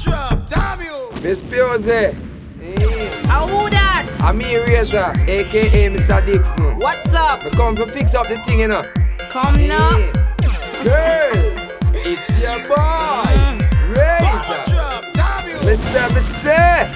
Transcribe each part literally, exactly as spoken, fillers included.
drop, damn you. Miss Piozzi. How who that? I'm me Razor, aka Mister Dixon. What's up? I come to fix up the thing, you know. Come now. Girls, it's your boy, Razor. Drop, damn you. Mister Mister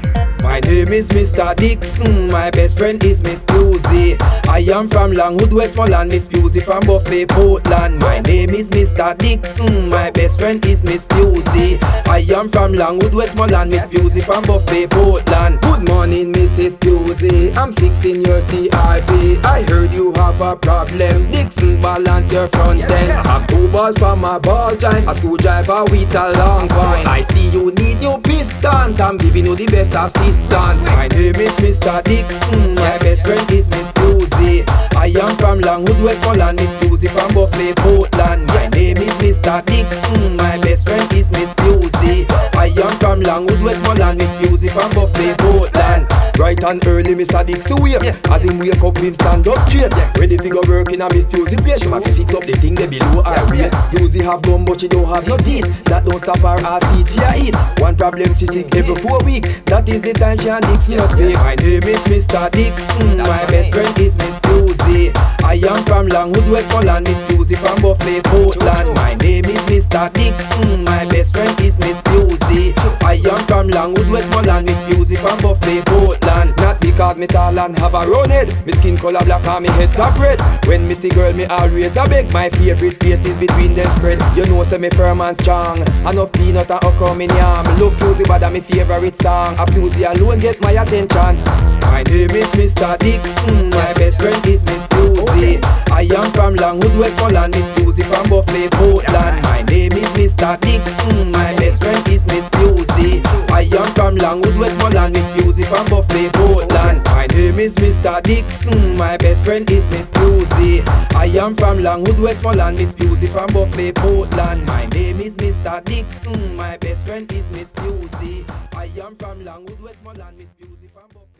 My name is Mister Dixon, my best friend is Miss Piozzi. I am from Longwood, Westmoreland, Miss Piozzi from Buffalo, Portland. My name is Mister Dixon, my best friend is Miss Piozzi. I am from Longwood, Westmoreland, Miss Piozzi from Buffalo, Portland. Good morning, Missus Piozzi, I'm fixing your C R V. I heard you have a problem, Dixon, balance your front end. I have two balls from my ball joint, a screwdriver with a long point. I see you need new piston, I'm giving you the best assistance. My name is Mister Dixon, my best friend is Miss Piozzi. I am from Longwood, Westmoreland, Miss Piozzi from Buffalo, Portland. My name is Mister Dixon, my best friend is Miss Piozzi. I am from Longwood, Westmoreland, Miss Piozzi from Buffalo, Portland. Bright and early, Mister Dixon wake. Yes. As him wake up, him stand up straight. Yeah. Ready to go work in a Miss Piozzi place. She have to fix up the thing they below her waist. Piozzi have gum but she don't have no teeth. That don't stop her ass eat, she a eat. One problem she sick every four weeks. That is the time she and Dixon must be. My name is Mister Dixon, my best friend is Miss Piozzi. I am from Longwood, Westmoreland, Miss Piozzi from Buffalo, Portland. My name is Mister Dixon, my best friend is Miss Piozzi. I am from Longwood, Westmoreland, Miss Piozzi from Buffalo, Portland. Not because me tall and have a round head, me skin color black and me head top red. When me see girl, me always a beg. My favorite place is between them spread. You know, say me firm and strong. Enough peanut and okra me yam. Look Piozzi, but that me favorite song. A Piozzi alone get my attention. My name is Mister Dixon, my best friend is Miss Piozzi. I am from Longwood, Westmoreland, Miss Piozzi from Buffalo, Portland. My name is Mister Dixon, my best friend is Miss Piozzi. I am from Longwood, Westmoreland, Miss Piozzi from Buffalo, Portland. My name is Mister Dixon, my best friend is Miss Piozzi. I am from Longwood, Westmoreland, Miss Piozzi from Buffalo, Portland. My name is Mister Dixon, my best friend is Miss Piozzi. I am from Longwood, Westmoreland, Miss Piozzi from Buffalo.